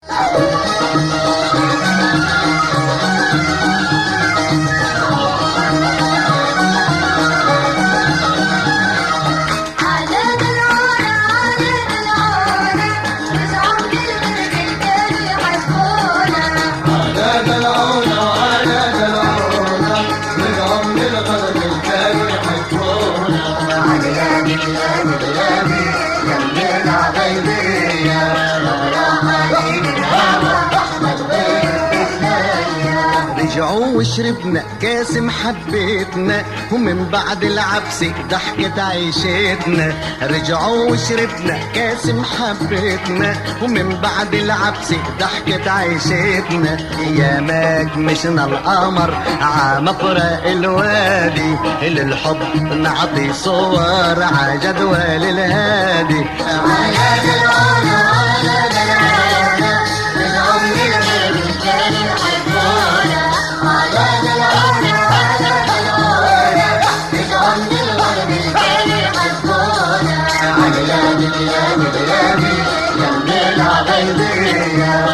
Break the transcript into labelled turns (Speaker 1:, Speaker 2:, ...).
Speaker 1: رجعوا وشربنا كاس محبتنا، ومن بعد العبسة ضحكت عيشتنا. رجعوا وشربنا كاس محبتنا، ومن بعد العبسة ضحكت عيشتنا. يا ماك مشنا القمر عمفرق الوادي، للحب نعطي صور عجدول الهادي.
Speaker 2: يا